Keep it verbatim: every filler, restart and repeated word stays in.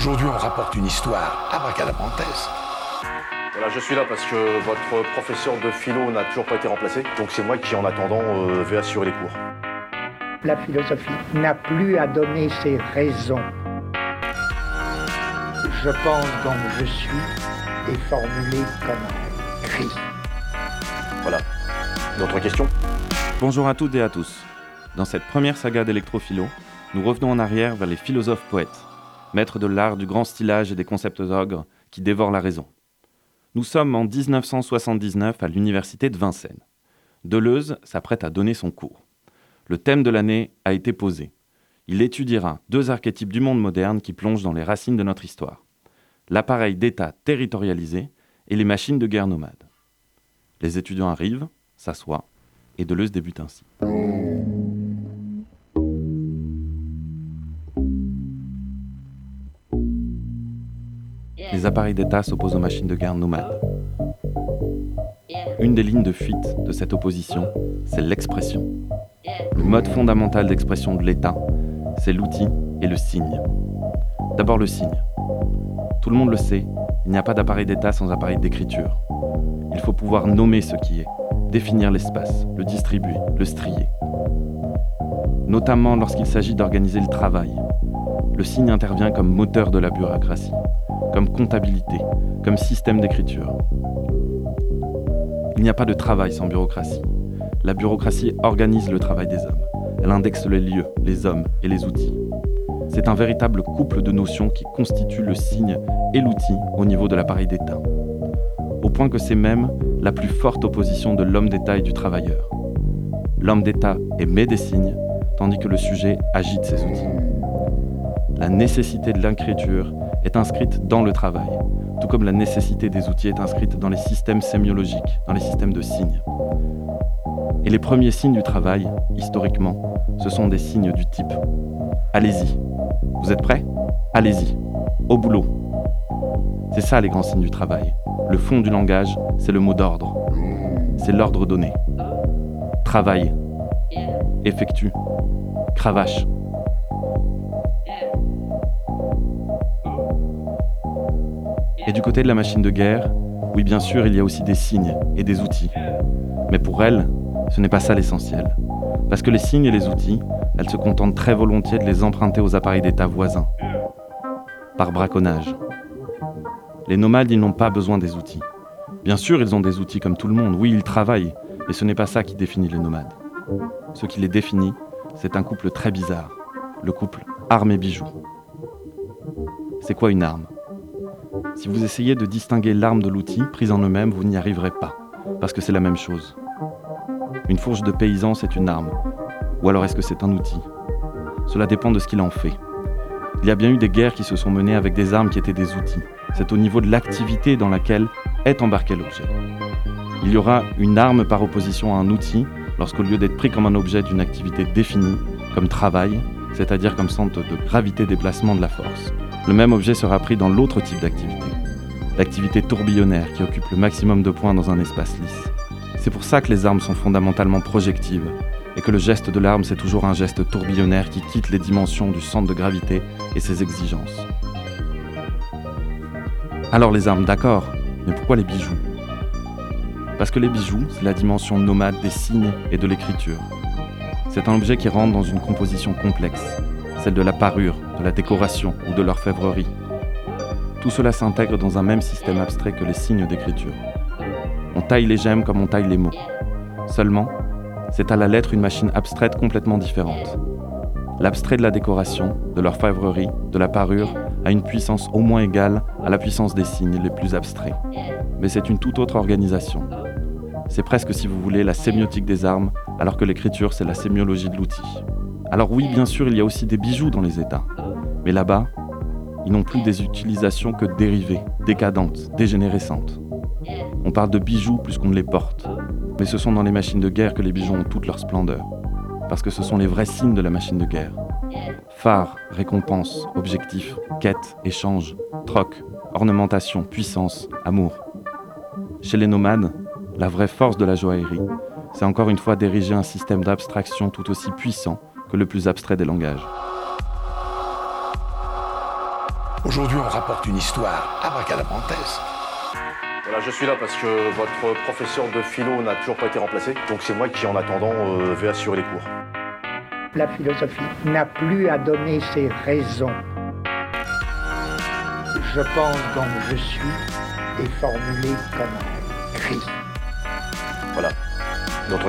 Aujourd'hui, on rapporte une histoire abracadabrantesque. Voilà, je suis là parce que votre professeur de philo n'a toujours pas été remplacé. Donc c'est moi qui, en attendant, euh, vais assurer les cours. La philosophie n'a plus à donner ses raisons. Je pense donc je suis est formulé comme un cri. Voilà. D'autres questions ? Bonjour à toutes et à tous. Dans cette première saga d'électrophilo, nous revenons en arrière vers les philosophes poètes, maîtres de l'art du grand stylage et des concepts ogres qui dévorent la raison. Nous sommes en dix-neuf cent soixante-dix-neuf à l'université de Vincennes. Deleuze s'apprête à donner son cours. Le thème de l'année a été posé. Il étudiera deux archétypes du monde moderne qui plongent dans les racines de notre histoire. L'appareil d'État territorialisé et les machines de guerre nomades. Les étudiants arrivent, s'assoient, et Deleuze débute ainsi. Les appareils d'État s'opposent aux machines de guerre nomades. Une des lignes de fuite de cette opposition, c'est l'expression. Le mode fondamental d'expression de l'État, c'est l'outil et le signe. D'abord le signe. Tout le monde le sait, il n'y a pas d'appareil d'État sans appareil d'écriture. Il faut pouvoir nommer ce qui est, définir l'espace, le distribuer, le strier. Notamment lorsqu'il s'agit d'organiser le travail. Le signe intervient comme moteur de la bureaucratie, comme comptabilité, comme système d'écriture. Il n'y a pas de travail sans bureaucratie. La bureaucratie organise le travail des hommes. Elle indexe les lieux, les hommes et les outils. C'est un véritable couple de notions qui constitue le signe et l'outil au niveau de l'appareil d'État. Au point que c'est même la plus forte opposition de l'homme d'État et du travailleur. L'homme d'État émet des signes, tandis que le sujet agite ses outils. La nécessité de l'écriture est inscrite dans le travail, tout comme la nécessité des outils est inscrite dans les systèmes sémiologiques, dans les systèmes de signes. Et les premiers signes du travail, historiquement, ce sont des signes du type « Allez-y ». Vous êtes prêts ? Allez-y. Au boulot. C'est ça les grands signes du travail. Le fond du langage, c'est le mot d'ordre. C'est l'ordre donné. Travaille. Effectue. Cravache. Et du côté de la machine de guerre, oui bien sûr, il y a aussi des signes et des outils. Mais pour elle, ce n'est pas ça l'essentiel. Parce que les signes et les outils, elle se contente très volontiers de les emprunter aux appareils d'État voisins. Par braconnage. Les nomades, ils n'ont pas besoin des outils. Bien sûr, ils ont des outils comme tout le monde. Oui, ils travaillent. Mais ce n'est pas ça qui définit les nomades. Ce qui les définit, c'est un couple très bizarre. Le couple armes et bijoux. C'est quoi une arme ? Si vous essayez de distinguer l'arme de l'outil, prise en eux-mêmes, vous n'y arriverez pas. Parce que c'est la même chose. Une fourche de paysan, c'est une arme. Ou alors est-ce que c'est un outil ? Cela dépend de ce qu'il en fait. Il y a bien eu des guerres qui se sont menées avec des armes qui étaient des outils. C'est au niveau de l'activité dans laquelle est embarqué l'objet. Il y aura une arme par opposition à un outil lorsqu'au lieu d'être pris comme un objet d'une activité définie, comme travail, c'est-à-dire comme centre de gravité-déplacement de la force, le même objet sera pris dans l'autre type d'activité. L'activité tourbillonnaire qui occupe le maximum de points dans un espace lisse. C'est pour ça que les armes sont fondamentalement projectives, et que le geste de l'arme, c'est toujours un geste tourbillonnaire qui quitte les dimensions du centre de gravité et ses exigences. Alors les armes, d'accord, mais pourquoi les bijoux ? Parce que les bijoux, c'est la dimension nomade des signes et de l'écriture. C'est un objet qui rentre dans une composition complexe, celle de la parure, de la décoration ou de l'orfèvrerie. Tout cela s'intègre dans un même système abstrait que les signes d'écriture. On taille les gemmes comme on taille les mots. Seulement, c'est à la lettre une machine abstraite complètement différente. L'abstrait de la décoration, de l'orfèvrerie, de la parure, a une puissance au moins égale à la puissance des signes les plus abstraits. Mais c'est une toute autre organisation. C'est presque, si vous voulez, la sémiotique des armes, alors que l'écriture, c'est la sémiologie de l'outil. Alors oui, bien sûr, il y a aussi des bijoux dans les États. Mais là-bas, ils n'ont plus des utilisations que dérivées, décadentes, dégénérescentes. On parle de bijoux plus qu'on ne les porte. Mais ce sont dans les machines de guerre que les bijoux ont toute leur splendeur. Parce que ce sont les vrais signes de la machine de guerre. Phare, récompense, objectif, quête, échange, troc, ornementation, puissance, amour. Chez les nomades, la vraie force de la joaillerie, c'est encore une fois d'ériger un système d'abstraction tout aussi puissant que le plus abstrait des langages. Aujourd'hui, on rapporte une histoire abracadabrantesque. Voilà, je suis là parce que votre professeur de philo n'a toujours pas été remplacé. Donc c'est moi qui, en attendant, euh, vais assurer les cours. La philosophie n'a plus à donner ses raisons. Je pense donc je suis est formulé comme un cri. Voilà. D'autres questions ?